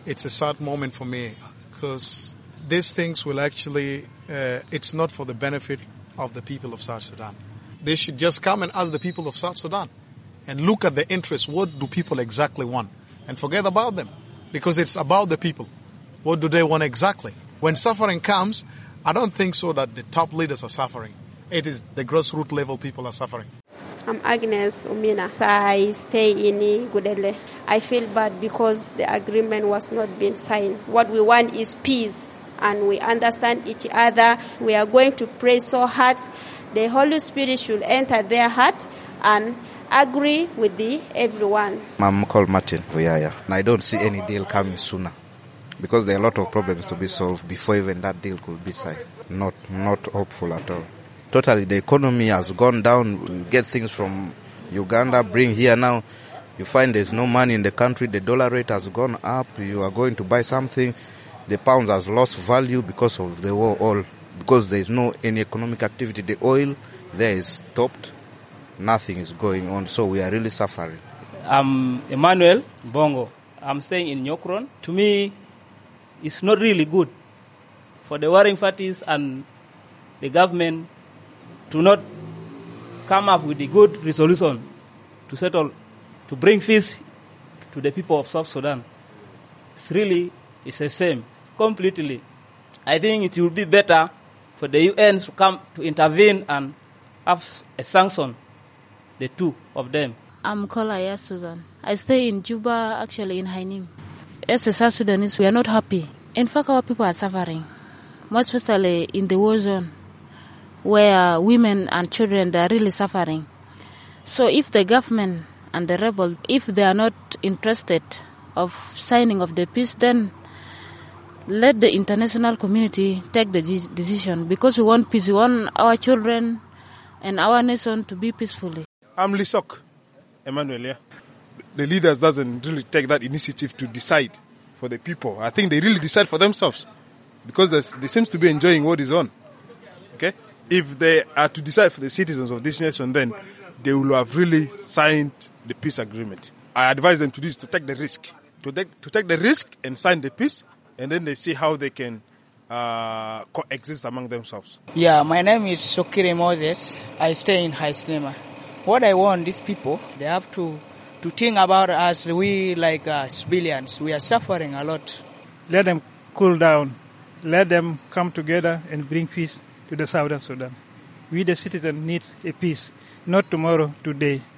it's a sad moment for me because these things will actually, it's not for the benefit of the people of South Sudan. They should just come and ask the people of South Sudan and look at the interests. What do people exactly want? And forget about them because it's about the people. What do they want exactly? When suffering comes, I don't think so that the top leaders are suffering. It is the grassroots level people are suffering. I'm Agnes Umina. I stay in Gudele. I feel bad because the agreement was not being signed. What we want is peace and we understand each other. We are going to pray so hard. The Holy Spirit should enter their heart and agree with everyone. I'm called Martin Vuyaya, and I don't see any deal coming sooner because there are a lot of problems to be solved before even that deal could be signed. Not hopeful at all. Totally, the economy has gone down. You get things from Uganda, bring here now. You find there's no money in the country. The dollar rate has gone up. You are going to buy something. The pound has lost value because of the war, all because there is no any economic activity. The oil there is stopped. Nothing is going on. So we are really suffering. I'm Emmanuel Bongo. I'm staying in Nyokron. To me, it's not really good for the warring parties and the government to not come up with a good resolution to settle, to bring peace to the people of South Sudan. It's a shame, completely. I think it will be better for the UN to come to intervene and have a sanction, the two of them. I'm Kolaya Susan. I stay in Juba, actually in Hainim. As a South Sudanese, we are not happy. In fact, our people are suffering, most especially in the war zone, where women and children, they are really suffering. So if the government and the rebels, if they are not interested of signing of the peace, then let the international community take the decision, because we want peace. We want our children and our nation to be peacefully. I'm Lisok Emmanuel. Yeah. The leaders doesn't really take that initiative to decide for the people. I think they really decide for themselves because they seems to be enjoying what is on. Okay? If they are to decide for the citizens of this nation, then they will have really signed the peace agreement. I advise them to do is to take the risk. To take the risk and sign the peace, and then they see how they can coexist among themselves. Yeah, my name is Sokire Moses. I stay in Haislima. What I want, these people, they have to think about us. We like civilians. We are suffering a lot. Let them cool down. Let them come together and bring peace to the Southern Sudan. We, the citizens, need a peace, not tomorrow, today.